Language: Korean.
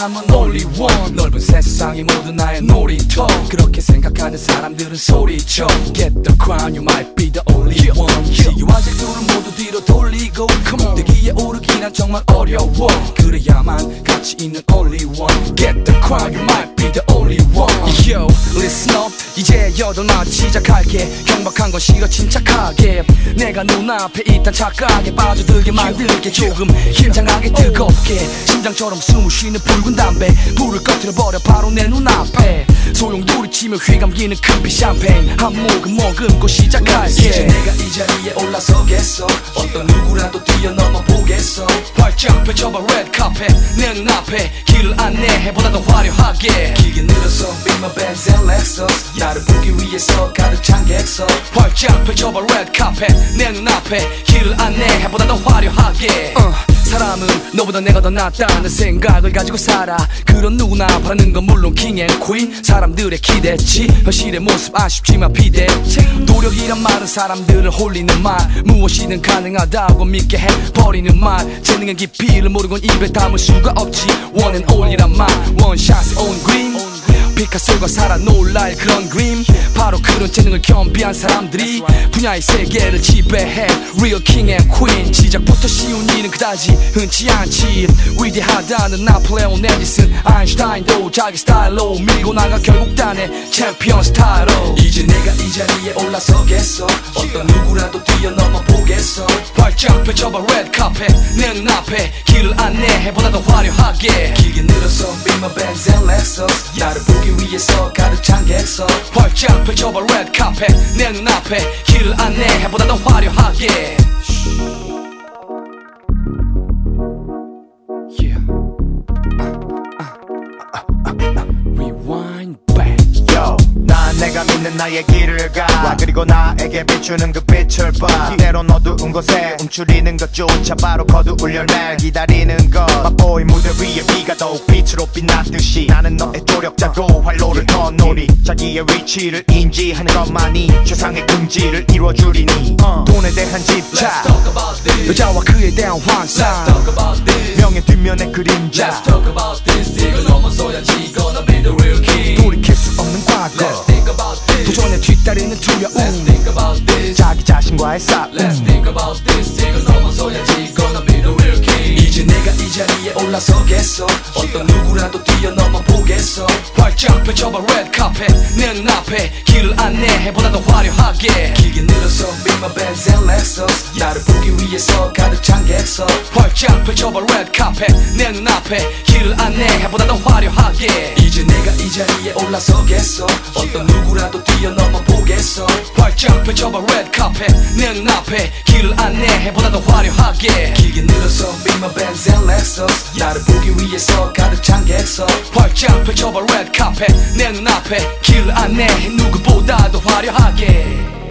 사람은 only one. 넓은 세상이 모두 나의 놀이터. 그렇게 생각하는 사람들은 소리쳐. Get the crown, you might be the only one. 시기와 질투를 모두 뒤로 돌리고 꼭대기에 오르기 난 정말 어려워. 그래야만 가치 있는 only one. Get the crown, you might be the only one. Yo, listen up. 이제 8날 시작할게. 경박한 건 싫어 침착하게. 내가 눈앞에 있단 착각에 빠져들게 만들게. 조금 긴장하게 뜨겁게. 심장처럼 숨을 쉬는 붉은 담배. 불을 꺼트려버려 바로 내 눈앞에. 소용돌이 치며 휘감기는 큰빛 샴페인. 한 모금 머금고 시작할게. 이제 내가 이 자리에 올라서겠어. 어떤 누구라도 뛰어넘어 보겠어. 활짝 펼쳐봐 red carpet. 내 눈앞에 길을 안내해 보다 더 화려하게. 길게 늘어서 be my Benz and Lexus. 나를 보기 위해서 가득 찬 객석. 활짝 펼쳐봐 red carpet. 내 눈앞에 길을 안내해 보다 더 화려하게. 사람은 너보다 내가 더 낫다는 생각을 가지고 살아. 그런 누구나 바라는 건 물론 king and queen. 사람들의 기대치 현실의 모습 아쉽지만 비대칭. 노력이란 말은 사람들을 홀리는 말. 무엇이든 가능하다고 믿게 해버리는 말. 재능의 깊이를 모르곤 입에 담을 수가 없지. one and only란 말. one shot's on green. 피카소가 살아 놀랄 그런 그림. 바로 그런 재능을 겸비한 사람들이 분야의 세계를 지배해. Real king and queen. 시작부터 쉬운 일은 그다지 흔치 않지. 위대하다는 나폴레온 에디슨 아인슈타인도 자기 스타일로 밀고 나가 결국 단의 챔피언 스타일로. 이제 내가 이 자리에 올라서겠어. 어떤 누구라도 뛰어넘어 보겠어. 활짝 펼쳐봐 red carpet. 내 눈앞에 길을 안내해 보다 더 화려하게. 길게 늘어서 be my Benz and Lexus. 나를 보기 위해서 가득 찬 객석. 활짝 펼쳐봐 red carpet. 내 눈앞에 길을 안내해 보다 더 화려하게. Yeah. Rewind back. Yo, 난 내가 믿는 나의 길을 가. 그리고 나에게 비추는 그 빛을 봐. 때론 어두운 곳에 움츠리는 것조차 바로 거두을 열매 기다리는 것. 맛보이 무대 위에 비가 더욱 빛으로 빛났듯이 나는 너의 조력자로 활로를 터놓으리. 자기의 위치를 인지하는 것만이 최상의 긍지를 이루어주리니. 돈에 대한 집착, 여자와 그에 대한 환상, 명예 뒷면의 그림자. Let's talk about this. 이걸 넘어서야지 gonna be the real king. 돌이킬 수 없는 과거. Let's think about this. 도전에 뒤따르는 두려움. Let's think about this. 자기 자신과의 싸움. Let's think about this. 이걸 넘어서야지 gonna be the real king. 이제 내가 이 자리에 올라서겠어. 어떤 누구라도 뛰어넘어 보겠어. 활짝 펼쳐봐 red carpet. 내 눈앞에 길을 안내해 보다 더 화려하게. 길게 늘어서 be my Benz and Lexus. 나를 보기 위해서 가득 찬 객석. 활짝 펼쳐봐 red carpet. 내 눈앞에 길을 안내해 보다 더 화려하게. 이제 내가 이 자리에 올라서겠어. 어떤 누구라도 뛰어넘어 보겠어. 활짝 펼쳐봐 red carpet. 내 눈앞에 길을 안내해 보다 더 화려하게. 길게 늘어서 be my Benz and Lexus. 나를 보기 위해서 가득 찬 객석. 활짝 펼쳐봐 red carpet. 내 눈앞에 길을 안내해 누구보다 더 화려하게.